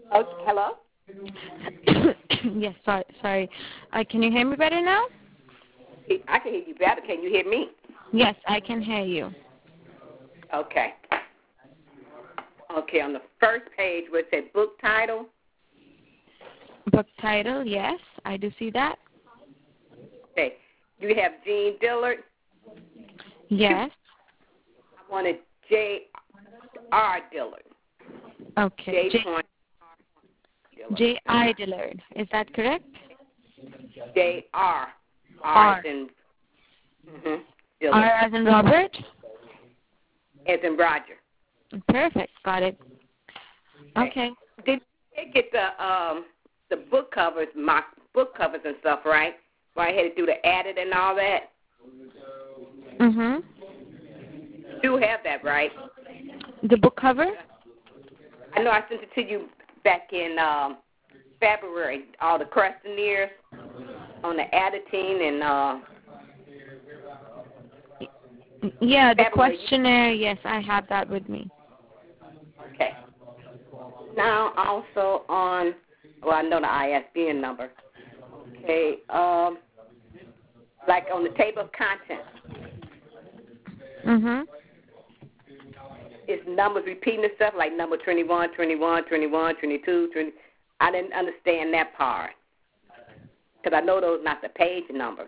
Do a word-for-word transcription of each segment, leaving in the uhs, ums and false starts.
Oh, hello? Yes, sorry. sorry. Uh, can you hear me better now? I can hear you better. Can you hear me? Yes, I can hear you. Okay. Okay, on the first page where it said book title. Book title, yes, I do see that. Okay. You have Jean Dillard. Yes. I wanted J R. Dillard. Okay. J. Point Dillard. J. I. Dillard. Is that correct? J. R. R. R. As in, mm-hmm, Dillard. R as in Robert? As in Roger. Perfect. Got it. Okay. Did you get the um the book covers, my book covers and stuff, right? Where I had to do the edit and all that? Mm-hmm. You do have that, right? The book cover? I know I sent it to you back in um, February, all the questionnaires on the editing and uh Yeah, the February. questionnaire, yes, I have that with me. Okay. Now also on, well, I know the I S B N number. Okay, um, like on the table of contents, Mm-hmm. is numbers repeating itself, like number twenty-one, twenty-one, twenty-one, twenty-two, twenty. I didn't understand that part because I know those not the page numbers.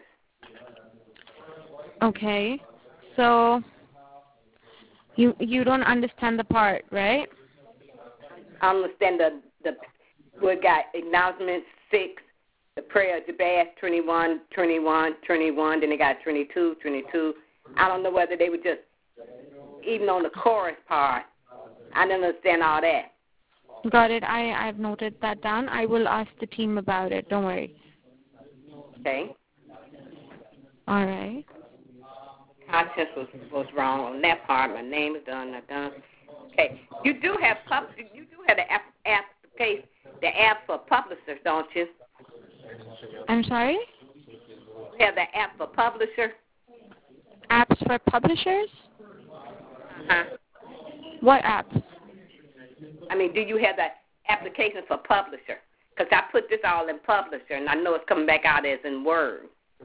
Okay. So you you don't understand the part, right? I understand the the we got acknowledgement six, the prayer of Jabez twenty-one, twenty-one, twenty-one. Then they got twenty-two, twenty-two. I don't know whether they were just even on the chorus part. I didn't understand all that. Got it. I I've noted that down. I will ask the team about it. Don't worry. Okay. All right. Contents was was wrong on that part. My name is done. Not done. Okay. You do have pub. You do have the app application, the app for publishers, don't you? I'm sorry? You have the app for publisher. Apps for publishers? Uh-huh. What apps? I mean, do you have the application for publisher? Because I put this all in publisher, and I know it's coming back out as in Word.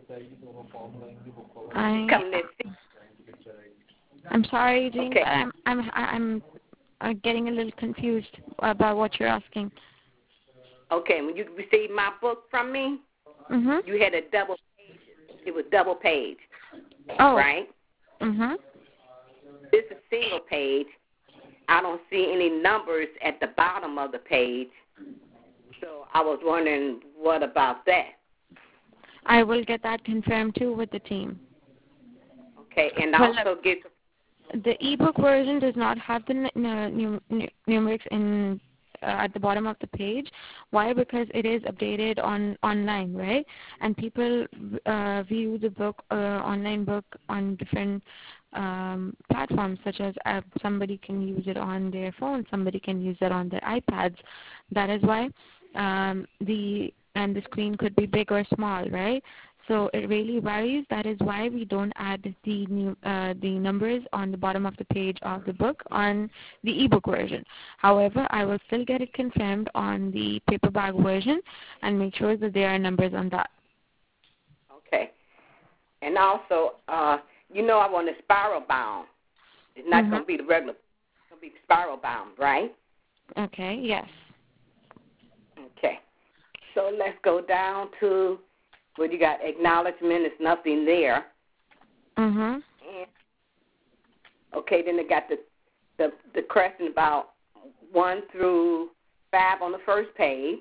I, Coming in. I'm sorry, Jean, Okay. but I'm I'm I'm uh, getting a little confused about what you're asking. Okay, when you received my book from me, Mhm. you had a double page. It was double page. Oh. Right? Mhm. This is single page. I don't see any numbers at the bottom of the page. So I was wondering, what about that? I will get that confirmed too with the team. Okay, and Well, also get the ebook version does not have the n- n- n- numerics in uh, at the bottom of the page. Why? Because it is updated on online, right? And people uh, view the book, uh, online book, on different um, platforms, such as uh, somebody can use it on their phone, somebody can use it on their iPads. That is why um, the and the screen could be big or small, right? So it really varies. That is why we don't add the new, uh, the numbers on the bottom of the page of the book on the ebook version. However, I will still get it confirmed on the paperback version and make sure that there are numbers on that. Okay. And also, uh, you know I want a spiral bound. It's not Mm-hmm. going to be the regular. It's going to be spiral bound, right? Okay, yes. Okay. So let's go down to where you got acknowledgement. There's nothing there. Mm-hmm. And, okay, then they got the, the, the question about one through five on the first page.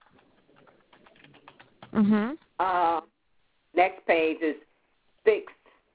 Mm-hmm. Uh, next page is six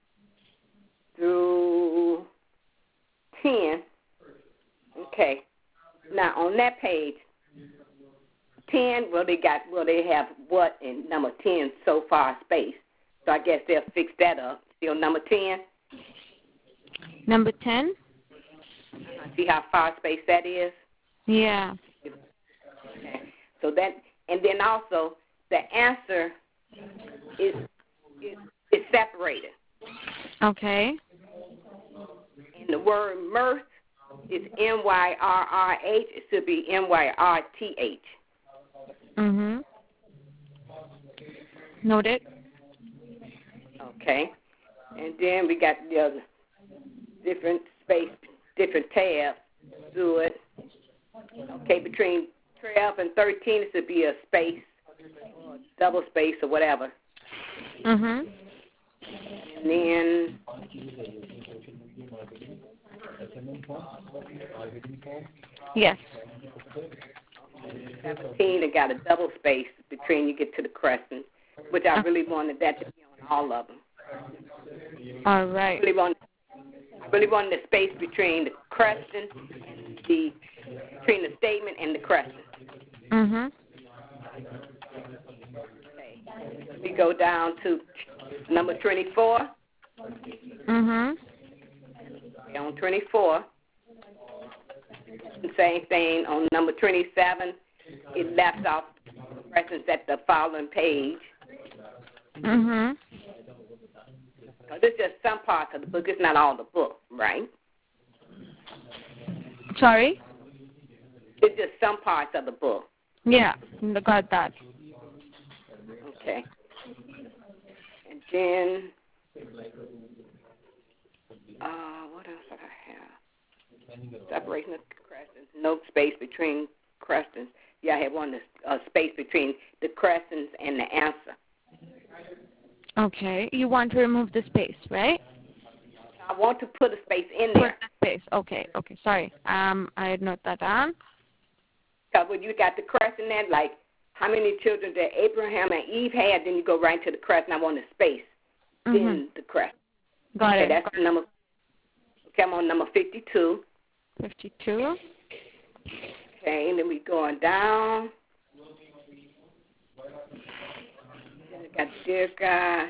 through ten. Okay. Now on that page, ten, well they got well they have what in number ten so far space. So I guess they'll fix that up. See on number ten? Number ten? See how far space that is? Yeah. Okay. So that and then also the answer is is, is separated. Okay. And the word mirth It's M Y R R H. It should be M Y R T H. Mhm. Noted. Okay. And then we got the other different space, different tabs to it. Okay, between twelve and thirteen, it should be a space, or double space, or whatever. Mhm. And then Yes. seventeen, it got a double space between you get to the crescent, which I really wanted that to be on all of them. All right. I really wanted, I really wanted the space between the crescent and the between the statement and the crescent. Mhm. Okay. We go down to number twenty-four. Mhm. Okay, on twenty-four, same thing. On number twenty-seven, it left off the crescents at the following page. Mhm. Now, this is just some parts of the book. It's not all the book, right? Sorry? It's just some parts of the book. Yeah, got that. Okay. And then, uh, what else did I have? Separation of crescents. No space between crescents. Yeah, I had one uh, space between the crescents and the answer. Okay. You want to remove the space, right? I want to put a space in Put there. the space. Okay. Okay. Sorry. Um, I note that down. Because when you got the crescent there, like how many children did Abraham and Eve had, then you go right into the crescent. I want the space Mm-hmm. in the crescent. Got okay, it. That's Got number. Okay, I'm on number fifty-two. fifty-two. Okay, and then we going down. Then we got dear God.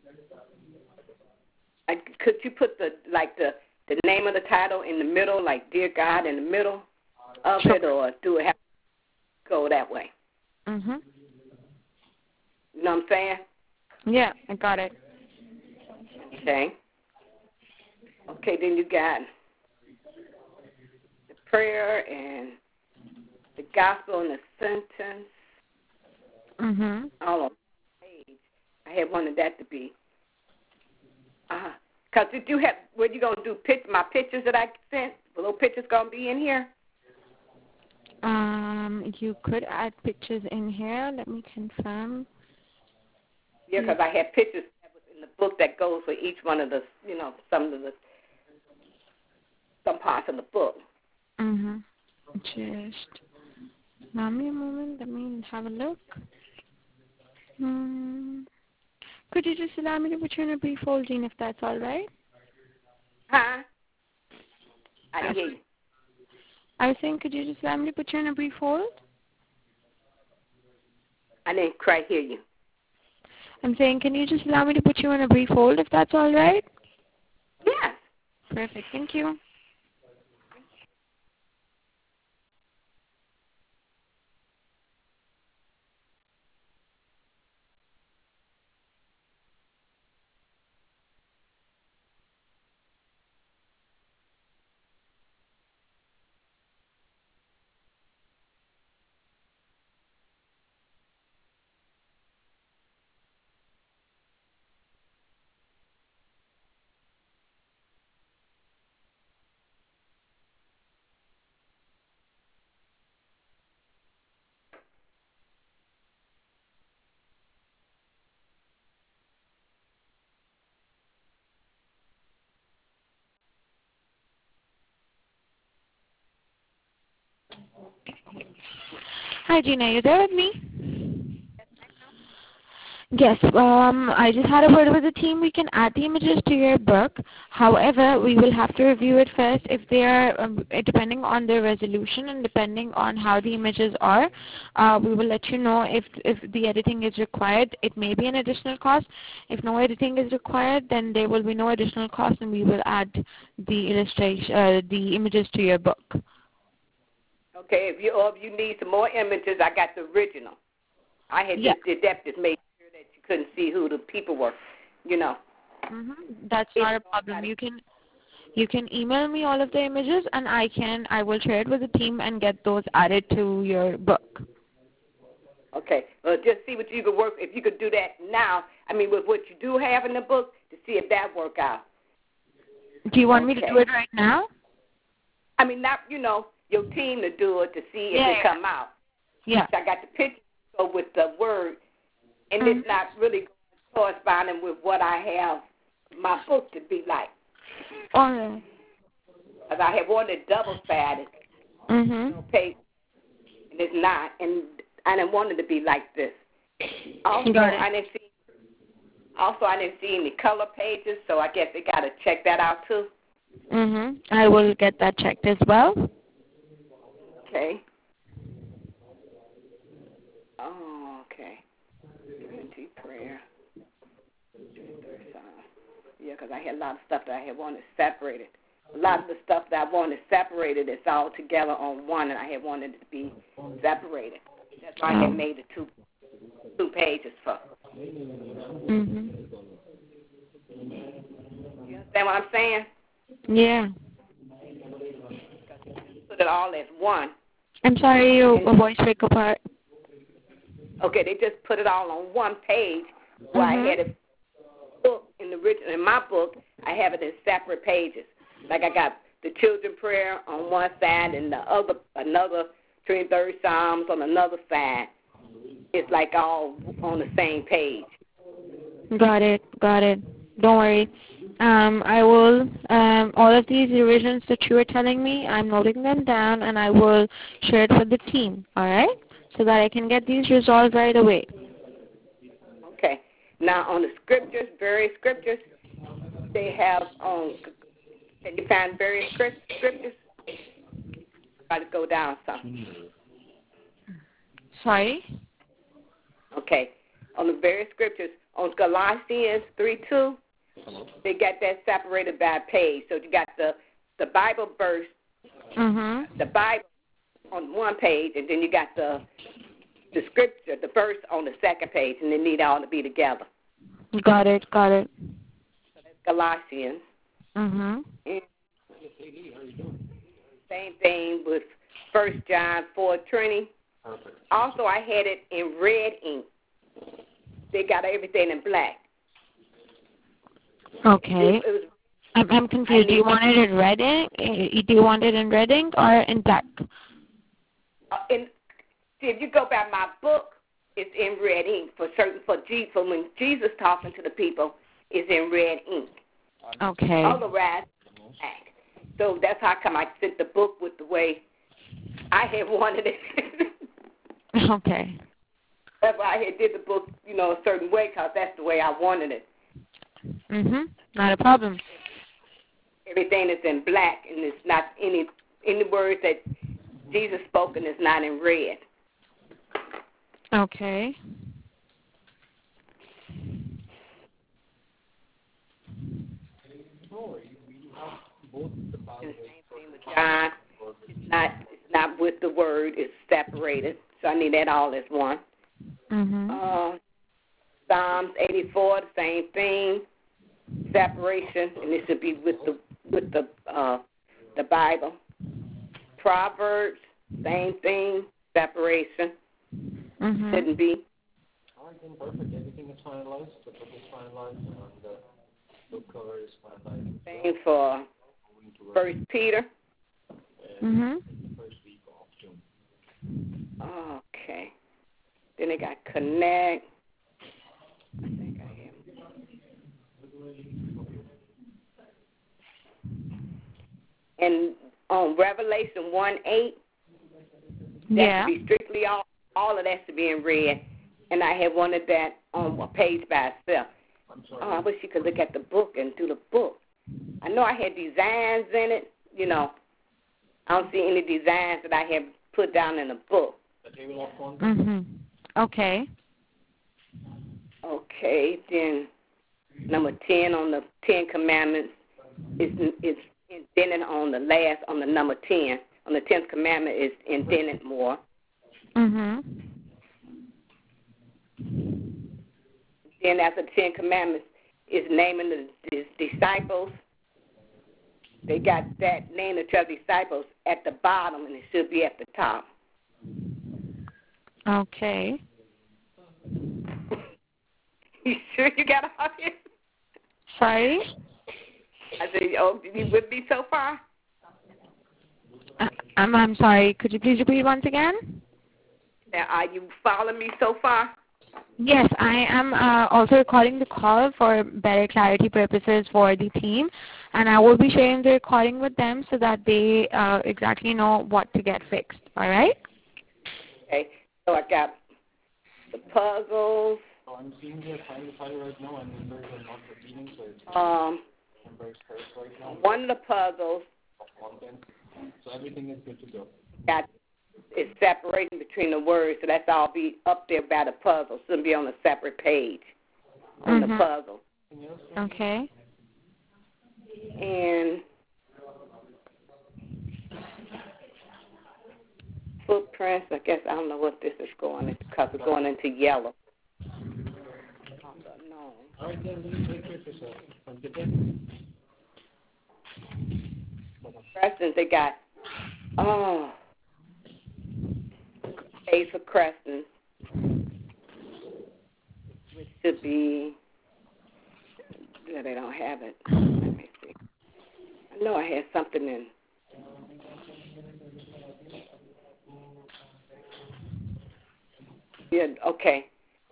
I, could you put the like the the name of the title in the middle, like dear God in the middle of Sure. it, or do it have to go that way? Mhm. You know what I'm saying? Yeah, I got it. Okay. Okay, then you got the prayer and the gospel and the sentence Mhm. all on the page. I had wanted that to be. Uh, Cause did you have? What you gonna do? Pic, my pictures that I sent. The little pictures gonna be in here. Um, you could add pictures in here. Let me confirm. Yeah, because I had pictures that was in the book that goes for each one of the, you know, some of the some parts of the book. Mhm. Just allow me a moment. Let me have a look. Hmm. Could you just allow me to put you in a brief hold, Jean, if that's all right? Huh? I didn't hear you. I was saying, could you just allow me to put you in a brief hold? I didn't quite hear you. I'm saying, can you just allow me to put you in a brief hold, if that's all right? Yes. Perfect. Thank you. Hi, Gina. Are you there with me? Yes, um, I just had a word with the team. We can add the images to your book. However, we will have to review it first if they are, um, depending on the resolution and depending on how the images are, uh, we will let you know if, if the editing is required. It may be an additional cost. If no editing is required, then there will be no additional cost and we will add the illustration, uh, the images to your book. Okay, if you or if you need some more images, I got the original. I had Yeah. just did that, just made sure that you couldn't see who the people were, you know. Mm-hmm. That's not a problem. You can You can email me all of the images, and I can I will share it with the team and get those added to your book. Okay. Well, just see what you could work. If you could do that now, I mean, with what you do have in the book, to see if that work out. Do you want okay. me to do it right now? I mean, not you know your team to do it to see if yeah. it come out. Yeah. So I got the picture so with the word, and mm-hmm. it's not really corresponding with what I have my book to be like. All right. Because I have wanted double-sided, mm-hmm. you know, page, and it's not, and I didn't want it to be like this. Also, I didn't see. Also, I didn't see any color pages, so I guess they got to check that out too. Mhm. I will get that checked as well. Okay. Oh, okay. Trinity prayer. Yeah, because I had a lot of stuff that I had wanted separated. A lot of the stuff that I wanted separated is all together on one, and I had wanted it to be separated. That's why I had made the two two pages for. Mhm. You understand what I'm saying? Yeah. Put it all as one. I'm sorry, your voice break apart. Okay, they just put it all on one page. Where mm-hmm. I had it book in the original in my book. I have it in separate pages. Like I got the children prayer on one side and the other another twenty-third Psalms on another side. It's like all on the same page. Got it. Got it. Don't worry. Um, I will, um, all of these revisions that you are telling me, I'm noting them down, and I will share it with the team, all right, so that I can get these resolved right away. Okay. Now, on the scriptures, various scriptures, they have, um, can you find various scriptures? Try to go down some. Sorry? Okay. On the various scriptures, on Colossians three two, they got that separated by a page. So you got the, the Bible verse, mm-hmm. the Bible on one page, and then you got the the scripture, the verse on the second page, and they need all to be together. Got it, got it. So that's Colossians. Mm-hmm. And same thing with First John four twenty. Also, I had it in red ink. They got everything in black. Okay. It, it was, I'm, I'm confused. Do you want it in red ink? Do you want it in red ink or in black? Uh, in, see, if you go by my book, it's in red ink. For certain, for, G, for when Jesus talking to the people, it's in red ink. Okay. Otherwise, black. So that's how come I sent the book with the way I had wanted it. Okay. That's why I had did the book, you know, a certain way, because that's the way I wanted it. Mhm. Not a problem. Everything is in black, and it's not any any words that Jesus spoken is not in red. Okay. And the same thing with John. It's not it's not with the word. It's separated. So I need that all as one. Mhm. Uh, Psalms eighty-four, the same thing. Separation, and it should be with the with the uh, the Bible. Proverbs, same thing. Separation. Mhm. Shouldn't be. All right, then perfect. Everything is finalized. The book is finalized, and the book cover is finalized. Same for First Peter. Mhm. First week of June. Okay. Then they got Connect. I think I have. And on Revelation one eight, that yeah. should be strictly all, all of that should be in red. And I had wanted that on a page by itself. Oh, I wish you could look at the book and do the book. I know I had designs in it, you know. I don't see any designs that I have put down in the book. Mhm. Okay. Okay, then number ten on the Ten Commandments is is indented on the last on the number ten. On the tenth commandment is indented more. Mhm. Then after the Ten Commandments is naming the, the disciples. they got that name of twelve disciples at the bottom, and it should be at the top. Okay. You sure you got all this? Sorry? I said, oh, you with me so far? Uh, I'm, I'm sorry. Could you please repeat once again? Now, are you following me so far? Yes, I am uh, also recording the call for better clarity purposes for the team, and I will be sharing the recording with them so that they uh, exactly know what to get fixed. All right? Okay, so I got the puzzles. So I'm seeing the assigned title right now, and numbers are not repeating, so it's Um, numbers first right now. one of the puzzles Content. So everything is good to go. got it's separating between the words, so that's all be up there by the puzzle. Shouldn't be on a separate page on Mm-hmm. the puzzle. Okay. And footprints, I guess I don't know what this is going into because it's going into yellow. No. All right, then you take care of yourself. Have a good day. Crescents, they got, oh, A for crescents, which should be, yeah, they don't have it. Let me see. I know I had something in. Yeah, okay.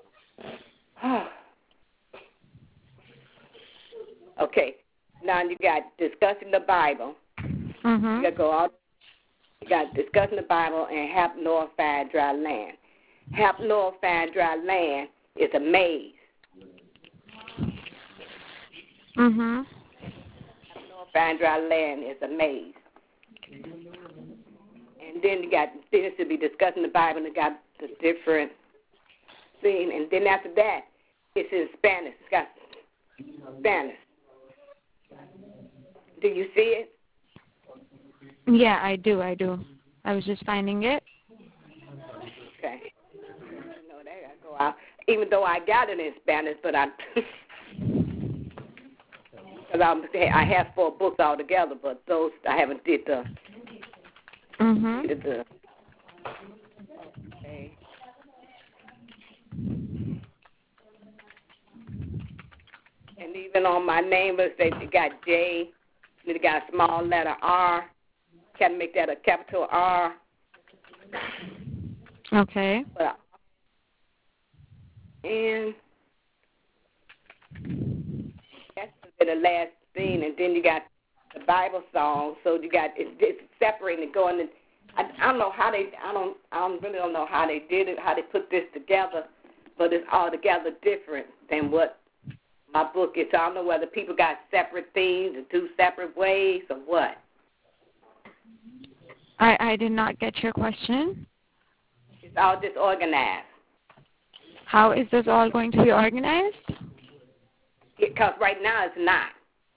Okay, now you got discussing the Bible. Mm-hmm. You got to go all. You got discussing the Bible and Hap Noah Find Dry Land. Hap Noah Find Dry Land is a maze. Mm-hmm. Hap Noah Find Dry Land is a maze. And then you got then it should be discussing the Bible and you got the different scene. And then after that, it's in Spanish. It's got Spanish. Do you see it? Yeah, I do. I do. I was just finding it. Okay. No, they gotta go out. Even though I got it in Spanish, but I, because I have four books altogether, but those I haven't did the. Mm-hmm. Did the. Okay. And even on my name list, they got J. They got a small letter R. Can make that a capital R. Okay. Well, and that's the last thing. And then you got the Bible song. So you got it's, it's separating and going. And I, I don't know how they. I don't. I don't really don't know how they did it. How they put this together, but it's altogether different than what my book is. So I don't know whether people got separate themes and two separate ways or what. I, I did not get your question. It's all disorganized. How is this all going to be organized? Because right now it's not.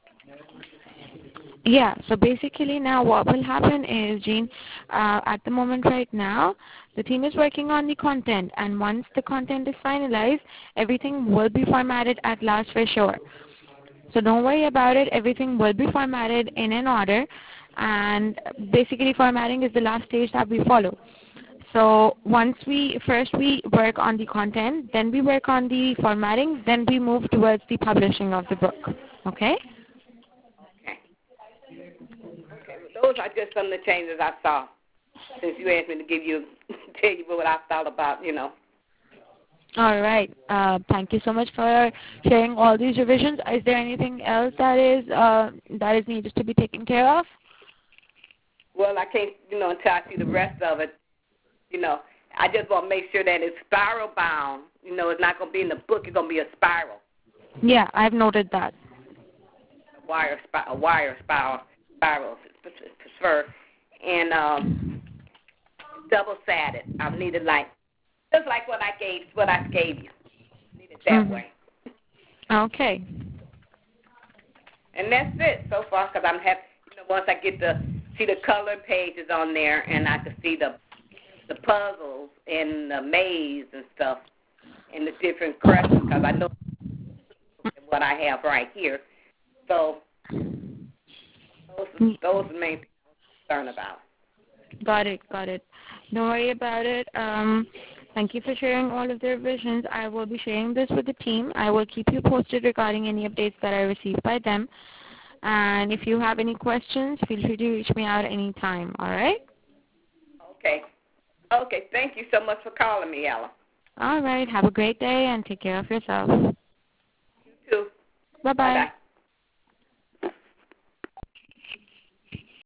Yeah, so basically now what will happen is, Jean, uh, at the moment right now, the team is working on the content, and once the content is finalized, everything will be formatted at last for sure. So don't worry about it. Everything will be formatted in an order, and basically formatting is the last stage that we follow. So once we, first we work on the content, then we work on the formatting, then we move towards the publishing of the book. Okay? Okay. Okay. Well, those are just some of the changes I saw since you asked me to give you, tell you what I thought about, you know. All right. Uh, thank you so much for sharing all these revisions. Is there anything else that is uh, that is needed to be taken care of? Well, I can't, you know, until I see the rest of it. You know, I just want to make sure that it's spiral bound. You know, it's not going to be in the book. It's going to be a spiral. Yeah, I've noted that. A wire, a wire spiral, spiral, for and um, double-sided. I need it like just like what I gave, what I gave you. I need it that Mm-hmm. way. Okay. And that's it so far, because I'm happy. You know, once I get to see the colored pages on there, and I can see the the puzzles and the maze and stuff, and the different questions, because I know what I have right here. So Those, those are the main things I'm concerned about. Got it, got it. Don't worry about it. Um, thank you for sharing all of the revisions. I will be sharing this with the team. I will keep you posted regarding any updates that I receive by them. And if you have any questions, feel free to reach me out anytime, all right? Okay. Okay, thank you so much for calling me, Ella. All right. Have a great day and take care of yourself. You too. Bye-bye. Bye-bye.